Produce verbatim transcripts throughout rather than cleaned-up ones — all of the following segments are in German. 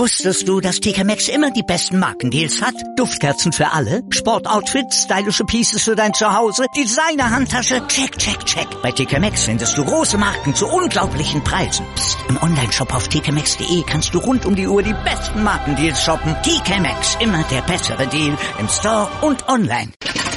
Wusstest du, dass T K Maxx immer die besten Markendeals hat? Duftkerzen für alle, Sportoutfits, stylische Pieces für dein Zuhause, Designer-Handtasche, check, check, check. Bei T K Maxx findest du große Marken zu unglaublichen Preisen. Psst. Im Onlineshop auf t k maxx punkt d e kannst du rund um die Uhr die besten Markendeals shoppen. T K Maxx, immer der bessere Deal im Store und online.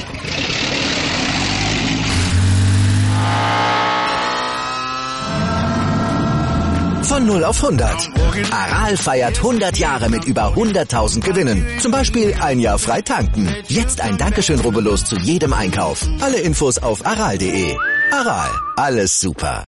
Von null auf hundert. Aral feiert hundert Jahre mit über hunderttausend Gewinnen. Zum Beispiel ein Jahr frei tanken. Jetzt ein Dankeschön, rubbellos zu jedem Einkauf. Alle Infos auf aral punkt de. Aral, alles super.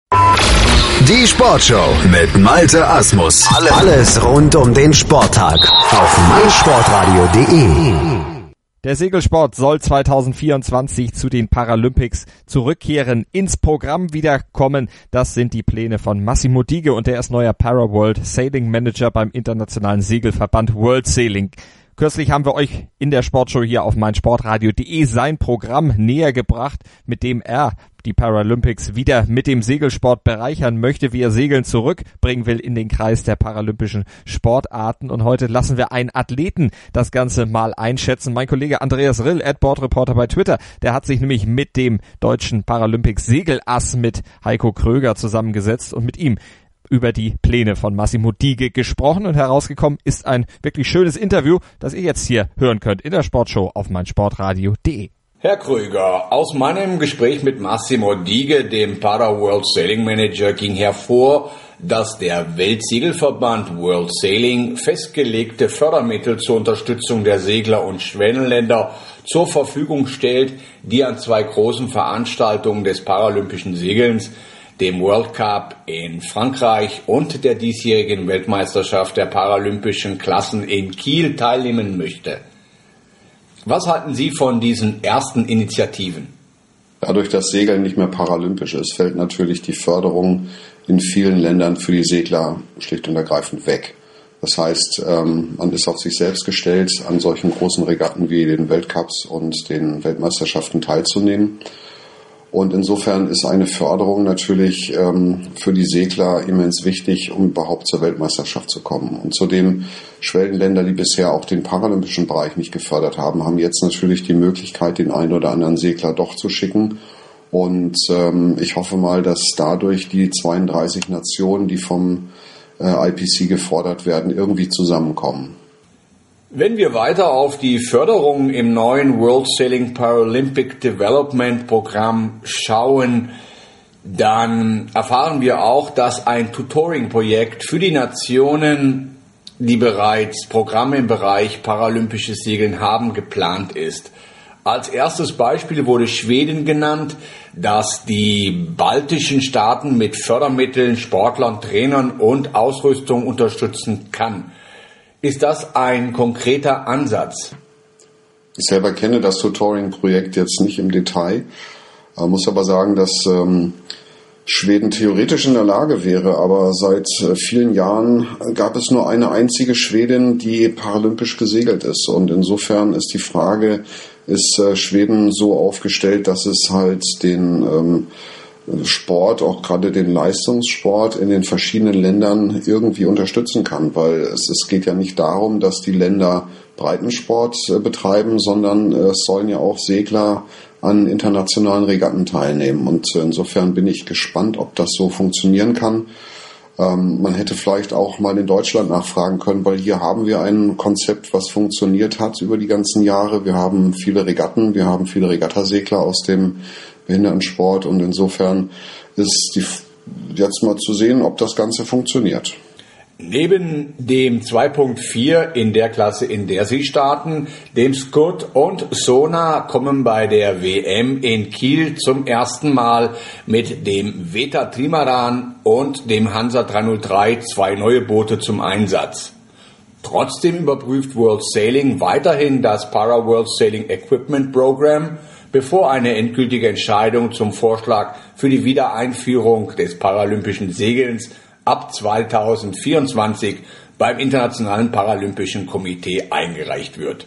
Die Sportshow mit Malte Asmus. Alles rund um den Sporttag auf meinsportradio punkt de. Der Segelsport soll zwanzig vierundzwanzig zu den Paralympics zurückkehren, ins Programm wiederkommen. Das sind die Pläne von Massimo Dige und der ist neuer Para-World Sailing Manager beim internationalen Segelverband World Sailing. Kürzlich haben wir euch in der Sportshow hier auf meinsportradio punkt de sein Programm näher gebracht, mit dem er die Paralympics wieder mit dem Segelsport bereichern möchte, wie er Segeln zurückbringen will in den Kreis der paralympischen Sportarten. Und heute lassen wir einen Athleten das Ganze mal einschätzen. Mein Kollege Andreas Rill, Boardreporter bei Twitter, der hat sich nämlich mit dem deutschen Paralympics Segelass mit Heiko Kröger zusammengesetzt und mit ihm über die Pläne von Massimo Dige gesprochen, und herausgekommen ist ein wirklich schönes Interview, das ihr jetzt hier hören könnt in der Sportshow auf meinsportradio punkt de. Herr Kröger, aus meinem Gespräch mit Massimo Dige, dem Para-World Sailing Manager, ging hervor, dass der Weltsegelverband World Sailing festgelegte Fördermittel zur Unterstützung der Segler und Schwellenländer zur Verfügung stellt, die an zwei großen Veranstaltungen des paralympischen Segelns, dem World Cup in Frankreich und der diesjährigen Weltmeisterschaft der paralympischen Klassen in Kiel teilnehmen möchte. Was halten Sie von diesen ersten Initiativen? Dadurch, dass Segeln nicht mehr paralympisch ist, fällt natürlich die Förderung in vielen Ländern für die Segler schlicht und ergreifend weg. Das heißt, man ist auf sich selbst gestellt, an solchen großen Regatten wie den Weltcups und den Weltmeisterschaften teilzunehmen. Und insofern ist eine Förderung natürlich ähm, für die Segler immens wichtig, um überhaupt zur Weltmeisterschaft zu kommen. Und zudem Schwellenländer, die bisher auch den paralympischen Bereich nicht gefördert haben, haben jetzt natürlich die Möglichkeit, den einen oder anderen Segler doch zu schicken. Und ähm, ich hoffe mal, dass dadurch die zweiunddreißig Nationen, die vom äh, I P C gefordert werden, irgendwie zusammenkommen. Wenn wir weiter auf die Förderung im neuen World Sailing Paralympic Development Programm schauen, dann erfahren wir auch, dass ein Tutoring-Projekt für die Nationen, die bereits Programme im Bereich paralympisches Segeln haben, geplant ist. Als erstes Beispiel wurde Schweden genannt, das die baltischen Staaten mit Fördermitteln, Sportlern, Trainern und Ausrüstung unterstützen kann. Ist das ein konkreter Ansatz? Ich selber kenne das Tutoring-Projekt jetzt nicht im Detail, äh, muss aber sagen, dass ähm, Schweden theoretisch in der Lage wäre, aber seit äh, vielen Jahren gab es nur eine einzige Schwedin, die paralympisch gesegelt ist. Und insofern ist die Frage, ist äh, Schweden so aufgestellt, dass es halt den ähm, Sport, auch gerade den Leistungssport in den verschiedenen Ländern irgendwie unterstützen kann, weil es, es geht ja nicht darum, dass die Länder Breitensport äh, betreiben, sondern äh, es sollen ja auch Segler an internationalen Regatten teilnehmen, und äh, insofern bin ich gespannt, ob das so funktionieren kann. Ähm, man hätte vielleicht auch mal in Deutschland nachfragen können, weil hier haben wir ein Konzept, was funktioniert hat über die ganzen Jahre. Wir haben viele Regatten, wir haben viele Regattasegler aus dem Behindertensport, und insofern ist die, jetzt mal zu sehen, ob das Ganze funktioniert. Neben dem zwei Punkt vier in der Klasse, in der Sie starten, dem Scut und Sona, kommen bei der W M in Kiel zum ersten Mal mit dem Veta Trimaran und dem Hansa dreihundertdrei zwei neue Boote zum Einsatz. Trotzdem überprüft World Sailing weiterhin das Para World Sailing Equipment Program, bevor eine endgültige Entscheidung zum Vorschlag für die Wiedereinführung des paralympischen Segelns ab zweitausendvierundzwanzig beim Internationalen Paralympischen Komitee eingereicht wird.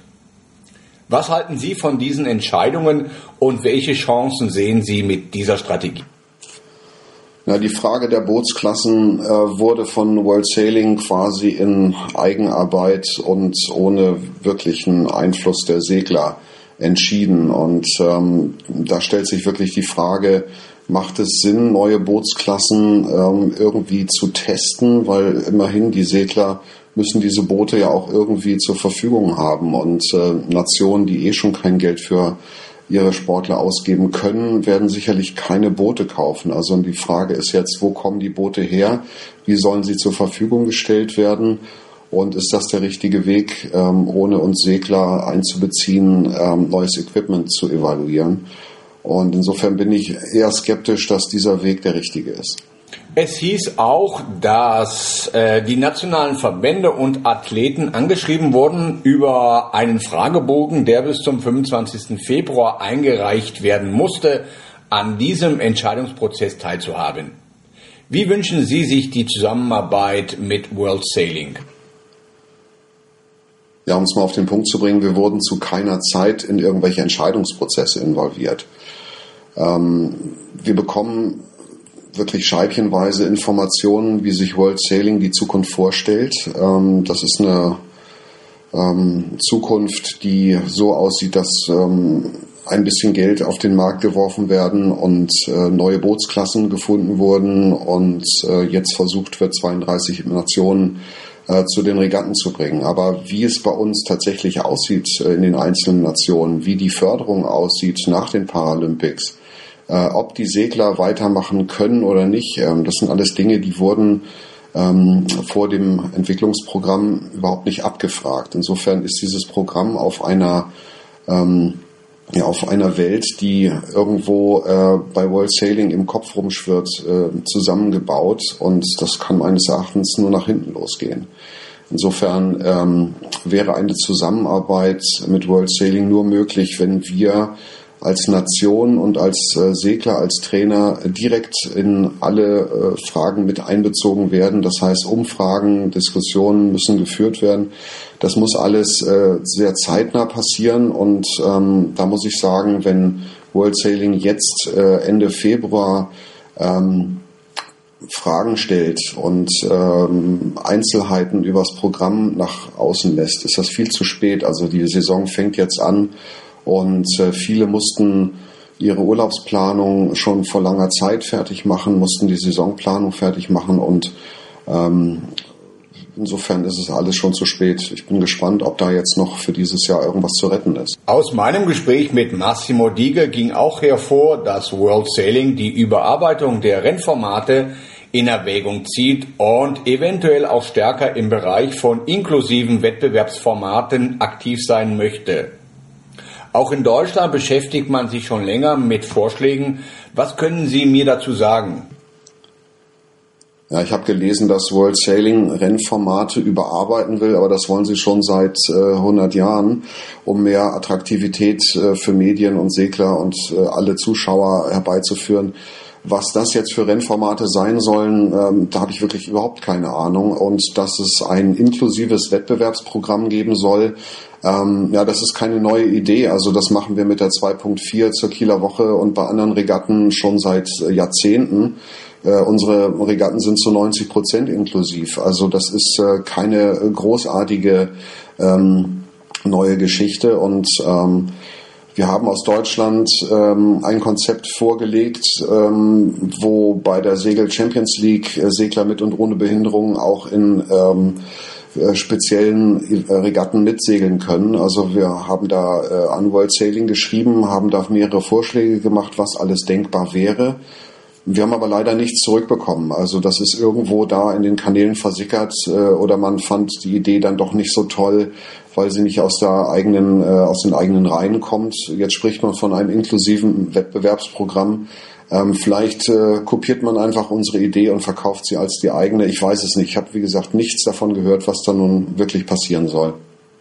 Was halten Sie von diesen Entscheidungen und welche Chancen sehen Sie mit dieser Strategie? Na, die Frage der Bootsklassen äh, wurde von World Sailing quasi in Eigenarbeit und ohne wirklichen Einfluss der Segler entschieden. Und ähm, da stellt sich wirklich die Frage, macht es Sinn, neue Bootsklassen ähm, irgendwie zu testen? Weil immerhin die Segler müssen diese Boote ja auch irgendwie zur Verfügung haben. Und äh, Nationen, die eh schon kein Geld für ihre Sportler ausgeben können, werden sicherlich keine Boote kaufen. Also die Frage ist jetzt, wo kommen die Boote her? Wie sollen sie zur Verfügung gestellt werden? Und ist das der richtige Weg, ähm, ohne uns Segler einzubeziehen, ähm, neues Equipment zu evaluieren? Und insofern bin ich eher skeptisch, dass dieser Weg der richtige ist. Es hieß auch, dass äh, die nationalen Verbände und Athleten angeschrieben wurden über einen Fragebogen, der bis zum fünfundzwanzigsten Februar eingereicht werden musste, an diesem Entscheidungsprozess teilzuhaben. Wie wünschen Sie sich die Zusammenarbeit mit World Sailing? Ja, um es mal auf den Punkt zu bringen, wir wurden zu keiner Zeit in irgendwelche Entscheidungsprozesse involviert. Ähm, wir bekommen wirklich scheibchenweise Informationen, wie sich World Sailing die Zukunft vorstellt. Ähm, das ist eine ähm, Zukunft, die so aussieht, dass ähm, ein bisschen Geld auf den Markt geworfen werden und äh, neue Bootsklassen gefunden wurden und äh, jetzt versucht wird, zweiunddreißig Nationen äh, zu den Regatten zu bringen. Aber wie es bei uns tatsächlich aussieht äh, in den einzelnen Nationen, wie die Förderung aussieht nach den Paralympics, äh, ob die Segler weitermachen können oder nicht, ähm, das sind alles Dinge, die wurden ähm, vor dem Entwicklungsprogramm überhaupt nicht abgefragt. Insofern ist dieses Programm auf einer ähm, ja, auf einer Welt, die irgendwo äh, bei World Sailing im Kopf rumschwirrt, äh, zusammengebaut, und das kann meines Erachtens nur nach hinten losgehen. Insofern ähm, wäre eine Zusammenarbeit mit World Sailing nur möglich, wenn wir als Nation und als äh, Segler, als Trainer direkt in alle äh, Fragen mit einbezogen werden. Das heißt, Umfragen, Diskussionen müssen geführt werden. Das muss alles äh, sehr zeitnah passieren, und ähm, da muss ich sagen, wenn World Sailing jetzt äh, Ende Februar ähm, Fragen stellt und ähm, Einzelheiten übers Programm nach außen lässt, ist das viel zu spät. Also die Saison fängt jetzt an, und äh, viele mussten ihre Urlaubsplanung schon vor langer Zeit fertig machen, mussten die Saisonplanung fertig machen, und ähm, insofern ist es alles schon zu spät. Ich bin gespannt, ob da jetzt noch für dieses Jahr irgendwas zu retten ist. Aus meinem Gespräch mit Massimo Dige ging auch hervor, dass World Sailing die Überarbeitung der Rennformate in Erwägung zieht und eventuell auch stärker im Bereich von inklusiven Wettbewerbsformaten aktiv sein möchte. Auch in Deutschland beschäftigt man sich schon länger mit Vorschlägen. Was können Sie mir dazu sagen? Ja, ich habe gelesen, dass World Sailing Rennformate überarbeiten will, aber das wollen sie schon seit äh, hundert Jahren, um mehr Attraktivität äh, für Medien und Segler und äh, alle Zuschauer herbeizuführen. Was das jetzt für Rennformate sein sollen, ähm, da habe ich wirklich überhaupt keine Ahnung. Und dass es ein inklusives Wettbewerbsprogramm geben soll, ähm, ja, das ist keine neue Idee. Also das machen wir mit der zwei Punkt vier zur Kieler Woche und bei anderen Regatten schon seit äh, Jahrzehnten. Äh, unsere Regatten sind zu neunzig Prozent inklusiv. Also das ist äh, keine großartige ähm, neue Geschichte, und ähm, wir haben aus Deutschland ähm, ein Konzept vorgelegt, ähm, wo bei der Segel Champions League äh, Segler mit und ohne Behinderung auch in ähm, äh, speziellen äh, Regatten mitsegeln können. Also wir haben da äh, an World Sailing geschrieben, haben da mehrere Vorschläge gemacht, was alles denkbar wäre. Wir haben aber leider nichts zurückbekommen. Also das ist irgendwo da in den Kanälen versickert, äh, oder man fand die Idee dann doch nicht so toll, weil sie nicht aus der eigenen, äh, aus den eigenen Reihen kommt. Jetzt spricht man von einem inklusiven Wettbewerbsprogramm. Ähm, vielleicht äh, kopiert man einfach unsere Idee und verkauft sie als die eigene. Ich weiß es nicht. Ich habe, wie gesagt, nichts davon gehört, was da nun wirklich passieren soll.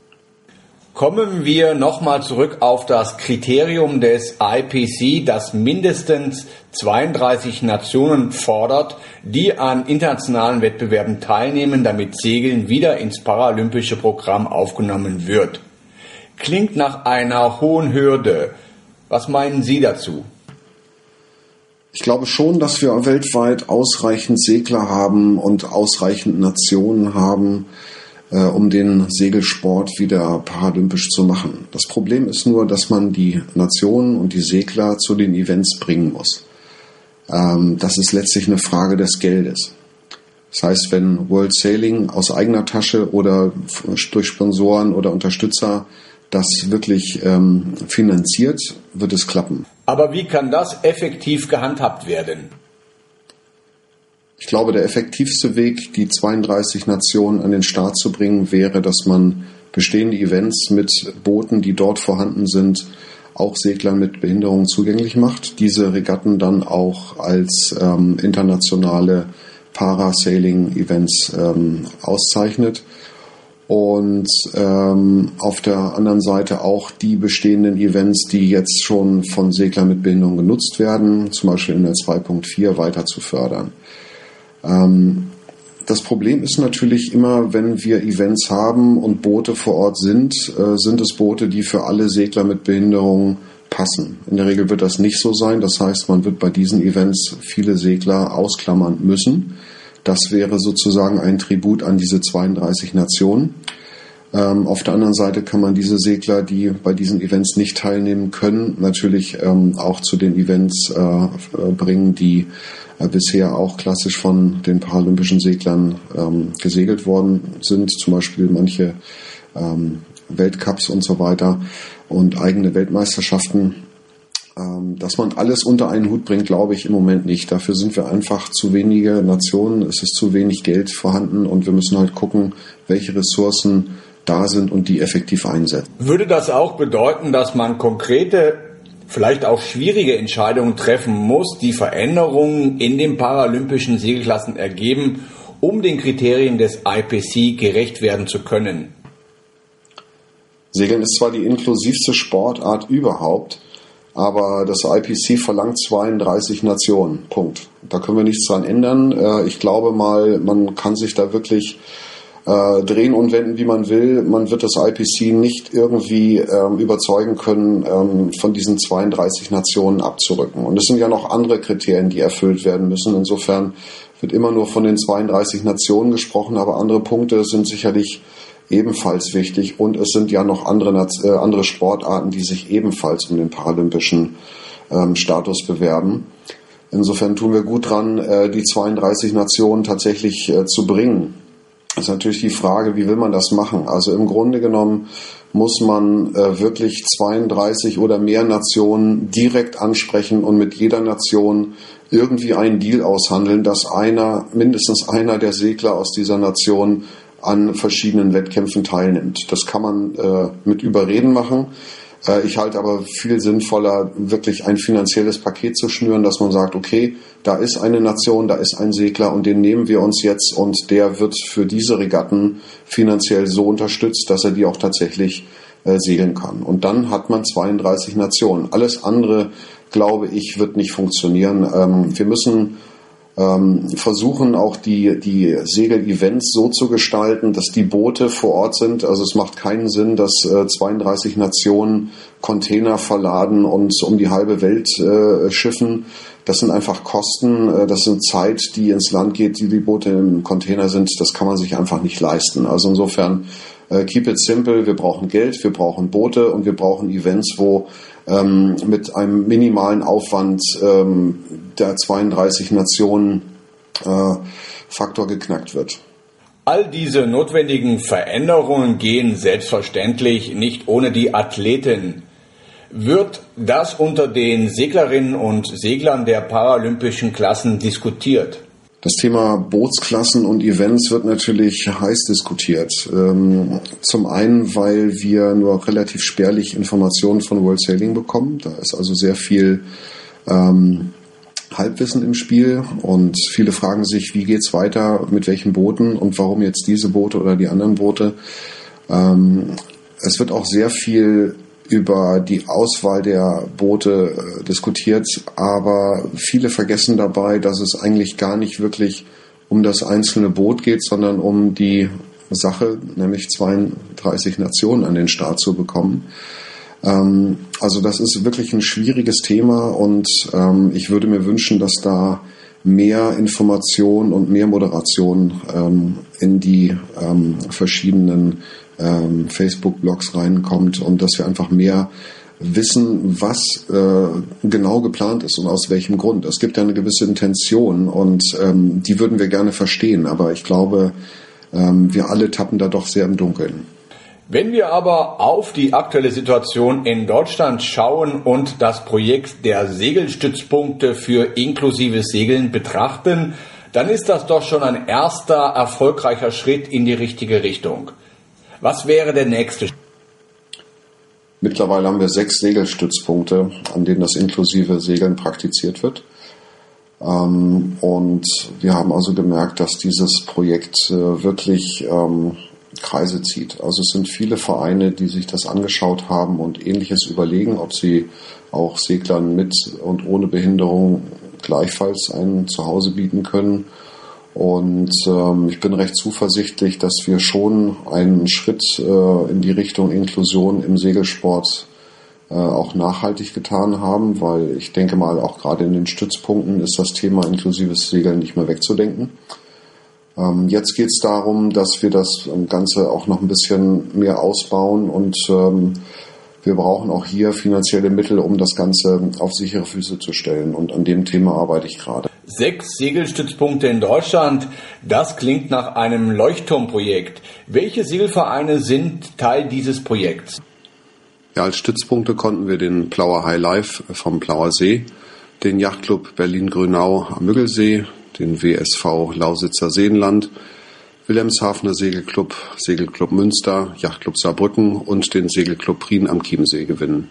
Kommen wir nochmal zurück auf das Kriterium des I P C, das mindestens zweiunddreißig Nationen fordert, die an internationalen Wettbewerben teilnehmen, damit Segeln wieder ins paralympische Programm aufgenommen wird. Klingt nach einer hohen Hürde. Was meinen Sie dazu? Ich glaube schon, dass wir weltweit ausreichend Segler haben und ausreichend Nationen haben, äh, um den Segelsport wieder paralympisch zu machen. Das Problem ist nur, dass man die Nationen und die Segler zu den Events bringen muss. Ähm, das ist letztlich eine Frage des Geldes. Das heißt, wenn World Sailing aus eigener Tasche oder durch Sponsoren oder Unterstützer das wirklich ähm, finanziert, wird es klappen. Aber wie kann das effektiv gehandhabt werden? Ich glaube, der effektivste Weg, die zweiunddreißig Nationen an den Start zu bringen, wäre, dass man bestehende Events mit Booten, die dort vorhanden sind, auch Seglern mit Behinderungen zugänglich macht. Diese Regatten dann auch als ähm, internationale Parasailing-Events ähm, auszeichnet. Und ähm, auf der anderen Seite auch die bestehenden Events, die jetzt schon von Seglern mit Behinderung genutzt werden, zum Beispiel in der zwei Punkt vier weiter zu fördern. Ähm, das Problem ist natürlich immer, wenn wir Events haben und Boote vor Ort sind, äh, sind es Boote, die für alle Segler mit Behinderung passen. In der Regel wird das nicht so sein. Das heißt, man wird bei diesen Events viele Segler ausklammern müssen. Das wäre sozusagen ein Tribut an diese zweiunddreißig Nationen. Ähm, auf der anderen Seite kann man diese Segler, die bei diesen Events nicht teilnehmen können, natürlich ähm, auch zu den Events äh, bringen, die äh, bisher auch klassisch von den paralympischen Seglern ähm, gesegelt worden sind. Zum Beispiel manche ähm, Weltcups und so weiter und eigene Weltmeisterschaften. Dass man alles unter einen Hut bringt, glaube ich im Moment nicht. Dafür sind wir einfach zu wenige Nationen, es ist zu wenig Geld vorhanden und wir müssen halt gucken, welche Ressourcen da sind und die effektiv einsetzen. Würde das auch bedeuten, dass man konkrete, vielleicht auch schwierige Entscheidungen treffen muss, die Veränderungen in den paralympischen Segelklassen ergeben, um den Kriterien des I P C gerecht werden zu können? Segeln ist zwar die inklusivste Sportart überhaupt, aber das I P C verlangt zweiunddreißig Nationen. Punkt. Da können wir nichts dran ändern. Ich glaube mal, man kann sich da wirklich äh, drehen und wenden, wie man will. Man wird das I P C nicht irgendwie ähm, überzeugen können, ähm, von diesen zweiunddreißig Nationen abzurücken. Und es sind ja noch andere Kriterien, die erfüllt werden müssen. Insofern wird immer nur von den zweiunddreißig Nationen gesprochen, aber andere Punkte sind sicherlich ebenfalls wichtig und es sind ja noch andere, äh, andere Sportarten, die sich ebenfalls um den paralympischen ähm, Status bewerben. Insofern tun wir gut dran, äh, die zweiunddreißig Nationen tatsächlich äh, zu bringen. Das ist natürlich die Frage, wie will man das machen? Also im Grunde genommen muss man äh, wirklich zweiunddreißig oder mehr Nationen direkt ansprechen und mit jeder Nation irgendwie einen Deal aushandeln, dass einer, mindestens einer der Segler aus dieser Nation an verschiedenen Wettkämpfen teilnimmt. Das kann man äh, mit Überreden machen. Äh, ich halte aber viel sinnvoller, wirklich ein finanzielles Paket zu schnüren, dass man sagt, okay, da ist eine Nation, da ist ein Segler und den nehmen wir uns jetzt und der wird für diese Regatten finanziell so unterstützt, dass er die auch tatsächlich äh, segeln kann. Und dann hat man zweiunddreißig Nationen. Alles andere, glaube ich, wird nicht funktionieren. Ähm, wir müssen Ähm, versuchen auch die, die Segel-Events so zu gestalten, dass die Boote vor Ort sind. Also es macht keinen Sinn, dass äh, zweiunddreißig Nationen Container verladen und um die halbe Welt äh, schiffen. Das sind einfach Kosten, äh, das sind Zeit, die ins Land geht, die die Boote im Container sind. Das kann man sich einfach nicht leisten. Also insofern äh, keep it simple. Wir brauchen Geld, wir brauchen Boote und wir brauchen Events, wo ähm, mit einem minimalen Aufwand ähm, der zweiunddreißig Nationen äh, Faktor geknackt wird. All diese notwendigen Veränderungen gehen selbstverständlich nicht ohne die Athleten. Wird das unter den Seglerinnen und Seglern der paralympischen Klassen diskutiert? Das Thema Bootsklassen und Events wird natürlich heiß diskutiert. Ähm, zum einen, weil wir nur relativ spärlich Informationen von World Sailing bekommen. Da ist also sehr viel ähm, Halbwissen im Spiel und viele fragen sich, wie geht's weiter, mit welchen Booten und warum jetzt diese Boote oder die anderen Boote. Ähm, es wird auch sehr viel über die Auswahl der Boote äh, diskutiert, aber viele vergessen dabei, dass es eigentlich gar nicht wirklich um das einzelne Boot geht, sondern um die Sache, nämlich zweiunddreißig Nationen an den Start zu bekommen. Ähm, also das ist wirklich ein schwieriges Thema und ähm, ich würde mir wünschen, dass da mehr Information und mehr Moderation ähm, in die ähm, verschiedenen ähm, Facebook-Blogs reinkommt und dass wir einfach mehr wissen, was äh, genau geplant ist und aus welchem Grund. Es gibt ja eine gewisse Intention und ähm, die würden wir gerne verstehen, aber ich glaube, ähm, wir alle tappen da doch sehr im Dunkeln. Wenn wir aber auf die aktuelle Situation in Deutschland schauen und das Projekt der Segelstützpunkte für inklusives Segeln betrachten, dann ist das doch schon ein erster erfolgreicher Schritt in die richtige Richtung. Was wäre der nächste Schritt? Mittlerweile haben wir sechs Segelstützpunkte, an denen das inklusive Segeln praktiziert wird. Und wir haben also gemerkt, dass dieses Projekt wirklich Kreise zieht. Also es sind viele Vereine, die sich das angeschaut haben und Ähnliches überlegen, ob sie auch Seglern mit und ohne Behinderung gleichfalls ein Zuhause bieten können. Und ähm, ich bin recht zuversichtlich, dass wir schon einen Schritt äh, in die Richtung Inklusion im Segelsport äh, auch nachhaltig getan haben, weil ich denke mal, auch gerade in den Stützpunkten ist das Thema inklusives Segeln nicht mehr wegzudenken. Ähm, jetzt geht es darum, dass wir das Ganze auch noch ein bisschen mehr ausbauen und ähm, wir brauchen auch hier finanzielle Mittel, um das Ganze auf sichere Füße zu stellen. Und an dem Thema arbeite ich gerade. Sechs Segelstützpunkte in Deutschland, das klingt nach einem Leuchtturmprojekt. Welche Segelvereine sind Teil dieses Projekts? Ja, als Stützpunkte konnten wir den Plauer High Life vom Plauer See, den Yachtclub Berlin-Grünau am Müggelsee, den W S V Lausitzer Seenland, Wilhelmshavener Segelclub, Segelclub Münster, Yachtclub Saarbrücken und den Segelclub Prien am Chiemsee gewinnen.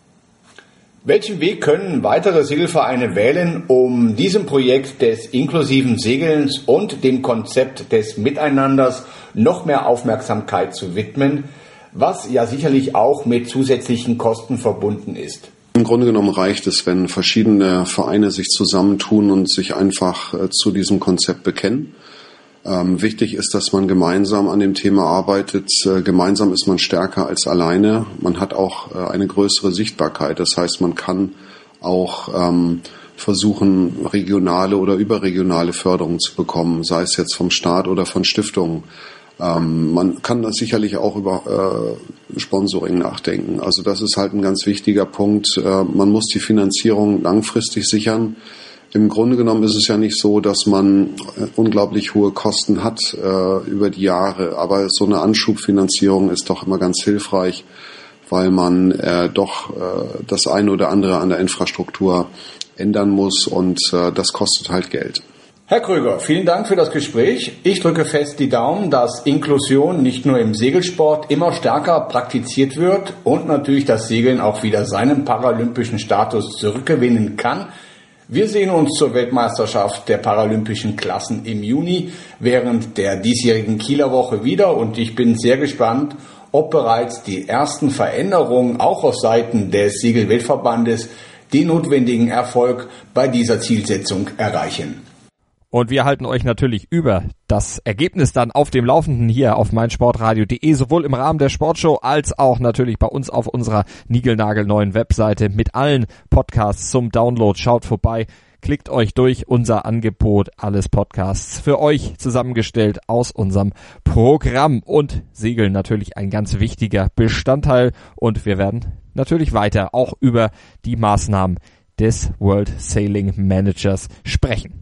Welchen Weg können weitere Segelvereine wählen, um diesem Projekt des inklusiven Segelns und dem Konzept des Miteinanders noch mehr Aufmerksamkeit zu widmen, was ja sicherlich auch mit zusätzlichen Kosten verbunden ist? Im Grunde genommen reicht es, wenn verschiedene Vereine sich zusammentun und sich einfach äh, zu diesem Konzept bekennen. Ähm, wichtig ist, dass man gemeinsam an dem Thema arbeitet. Äh, gemeinsam ist man stärker als alleine. Man hat auch äh, eine größere Sichtbarkeit. Das heißt, man kann auch ähm, versuchen, regionale oder überregionale Förderungen zu bekommen, sei es jetzt vom Staat oder von Stiftungen. Ähm, man kann das sicherlich auch über äh, Sponsoring nachdenken. Also das ist halt ein ganz wichtiger Punkt. Äh, man muss die Finanzierung langfristig sichern. Im Grunde genommen ist es ja nicht so, dass man unglaublich hohe Kosten hat äh, über die Jahre, aber so eine Anschubfinanzierung ist doch immer ganz hilfreich, weil man äh, doch äh, das eine oder andere an der Infrastruktur ändern muss und äh, das kostet halt Geld. Herr Kröger, vielen Dank für das Gespräch. Ich drücke fest die Daumen, dass Inklusion nicht nur im Segelsport immer stärker praktiziert wird und natürlich das Segeln auch wieder seinen paralympischen Status zurückgewinnen kann. Wir sehen uns zur Weltmeisterschaft der paralympischen Klassen im Juni während der diesjährigen Kieler Woche wieder und ich bin sehr gespannt, ob bereits die ersten Veränderungen auch auf Seiten des Segelweltverbandes den notwendigen Erfolg bei dieser Zielsetzung erreichen. Und wir halten euch natürlich über das Ergebnis dann auf dem Laufenden hier auf meinsportradio punkt de, sowohl im Rahmen der Sportshow als auch natürlich bei uns auf unserer niegelnagelneuen Webseite mit allen Podcasts zum Download. Schaut vorbei, klickt euch durch unser Angebot, alles Podcasts für euch zusammengestellt aus unserem Programm und Segeln natürlich ein ganz wichtiger Bestandteil und wir werden natürlich weiter auch über die Maßnahmen des World Sailing Managers sprechen.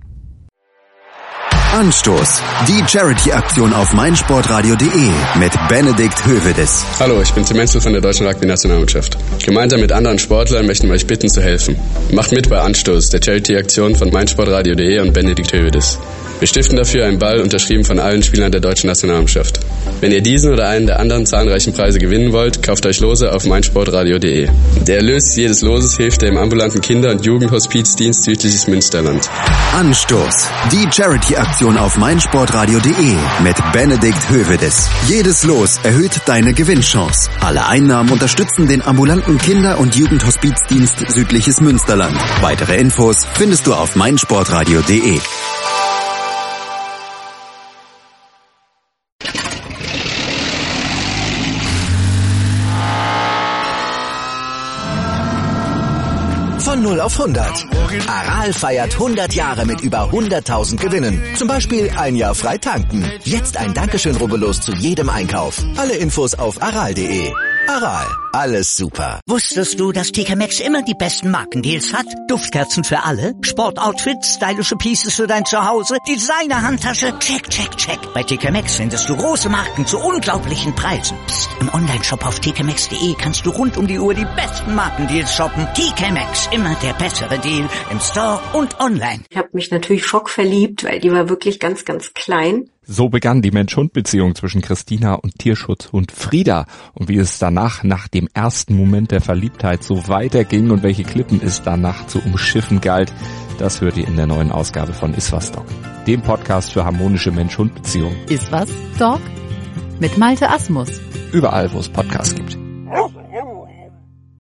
Anstoß. Die Charity-Aktion auf meinsportradio punkt de mit Benedikt Hövedes. Hallo, ich bin Tim Menzel von der deutschen Rugby-Nationalmannschaft. Gemeinsam mit anderen Sportlern möchten wir euch bitten zu helfen. Macht mit bei Anstoß, der Charity-Aktion von meinsportradio punkt de und Benedikt Hövedes. Wir stiften dafür einen Ball, unterschrieben von allen Spielern der deutschen Nationalmannschaft. Wenn ihr diesen oder einen der anderen zahlreichen Preise gewinnen wollt, kauft euch Lose auf meinsportradio punkt de. Der Erlös jedes Loses hilft dem ambulanten Kinder- und Jugendhospizdienst Südliches Münsterland. Anstoß. Die Charity-Aktion auf meinsportradio punkt de mit Benedikt Hövedes. Jedes Los erhöht deine Gewinnchance. Alle Einnahmen unterstützen den ambulanten Kinder- und Jugendhospizdienst Südliches Münsterland. Weitere Infos findest du auf meinsportradio punkt de. Von null auf hundert. Aral feiert hundert Jahre mit über hunderttausend Gewinnen. Zum Beispiel ein Jahr frei tanken. Jetzt ein Dankeschön, rubbellos zu jedem Einkauf. Alle Infos auf aral punkt de. Aral, alles super. Wusstest du, dass T K Maxx immer die besten Markendeals hat? Duftkerzen für alle, Sportoutfits, stylische Pieces für dein Zuhause, Designer-Handtasche, check, check, check. Bei T K Maxx findest du große Marken zu unglaublichen Preisen. Psst. Im Onlineshop auf t k maxx punkt de kannst du rund um die Uhr die besten Markendeals shoppen. T K Maxx, immer der bessere Deal im Store und online. Ich habe mich natürlich schockverliebt, weil die war wirklich ganz, ganz klein. So begann die Mensch-Hund-Beziehung zwischen Christina und Tierschutzhund Frieda. Und wie es danach, nach dem ersten Moment der Verliebtheit, so weiterging und welche Klippen es danach zu umschiffen galt, das hört ihr in der neuen Ausgabe von Iswas Dog, dem Podcast für harmonische Mensch-Hund-Beziehungen. Iswas Dog? Mit Malte Asmus. Überall, wo es Podcasts gibt.